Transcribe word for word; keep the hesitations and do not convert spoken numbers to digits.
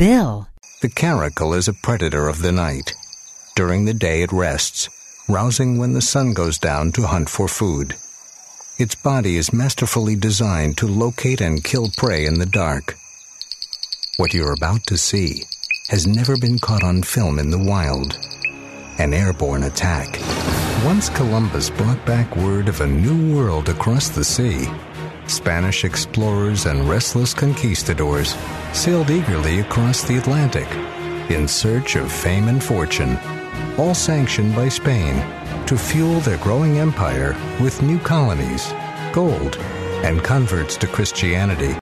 Bill. The caracal is a predator of the night. During the day it rests, rousing when the sun goes down to hunt for food. Its body is masterfully designed to locate and kill prey in the dark. What you're about to see has never been caught on film in the wild. An airborne attack. Once Columbus brought back word of a new world across the sea, Spanish explorers and restless conquistadors sailed eagerly across the Atlantic in search of fame and fortune, all sanctioned by Spain to fuel their growing empire with new colonies, gold, and converts to Christianity.